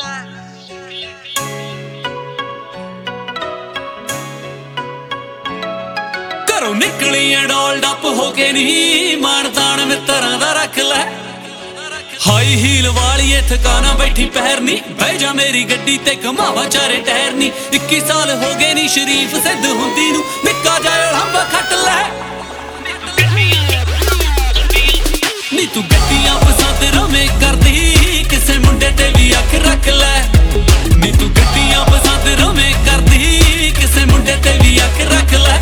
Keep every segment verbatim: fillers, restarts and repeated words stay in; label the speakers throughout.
Speaker 1: घरों निकली डोल्ड अप होके नहीं मान तान मित्रां दा रख लै हाई हील वाली थकाना बैठी पैरनी बह जा मेरी गड्डी ते घमावा चारे टैर नी इक्की साल हो गए नी शरीफ सिद्ध हुंदी नू निक्का जाए हंबा खट लै नी तू गड्डियां पसंद रवे करदी किसे मुंडे ते भी अख रख लै नी तू गड्डियां पसंद रवे करदी किसे मुंडे ते भी अख रख लै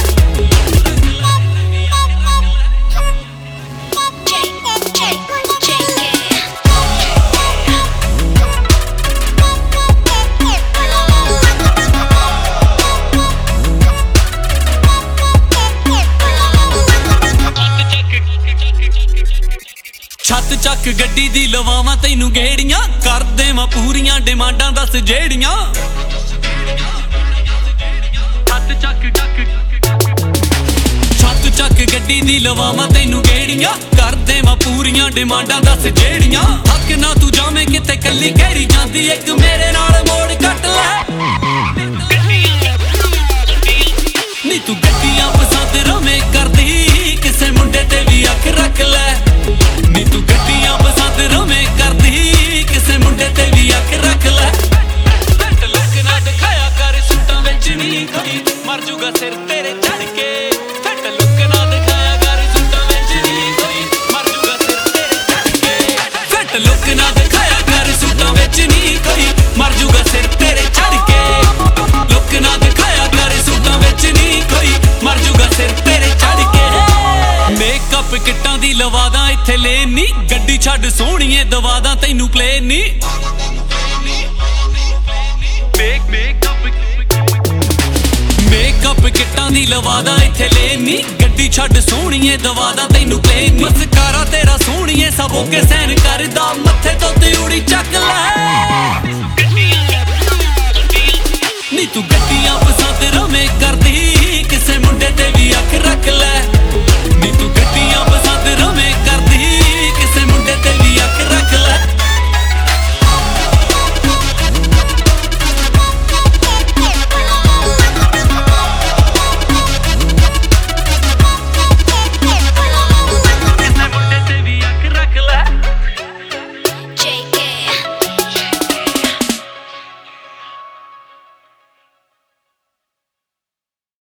Speaker 1: छत चक गड्डी दी लवावां तैनू गेड़ियां कर देवां पूरियां डिमांडां दस जेड़ियां छत चक छत चक गड्डी दी लवावां तैनू गेड़ियां कर देवां पूरियां डिमांडां दस जेड़ियां हक ना तू जावें किते कल्ली घेरी जांदी इक मेरे नाल मोड़ कट लै नी तू गड्डियां पसंद रवे करदी किसे मुंडे ते भी अख रख लै नी तू गड्डियां पसंद रवे करदी किसे मुंडे ते भी अख रख लै फट लुक ना दिखाया कर सूटां विच नहीं कोई मर जूगा सिर तेरे चढ़ के फट लुक ना दिखाया कर सूटां विच नहीं कोई मर जूगा सिर तेरे चढ़ के फट लुक ना दिखाया कर सूटां विच नहीं कोई मर जूगा सिर तेरे चढ़ के लुक ना दिखाया कर सूटां विच नहीं कोई मर जूगा सिर तेरे चढ़ के मेकअप किट्टां दी लवादा इत्थे लेनी गड्डी छड्ड सोहणीए दवादा तैनू प्लेन नी मेकअप किट्टां दी लवादा इत्थे लेनी गड्डी छड्ड सोहणीए दवादा तैनू प्लेन नी मस्कारा तेरा सोहणीए सब ओके सैन करदा मत्थे तो त्यूड़ी चक लै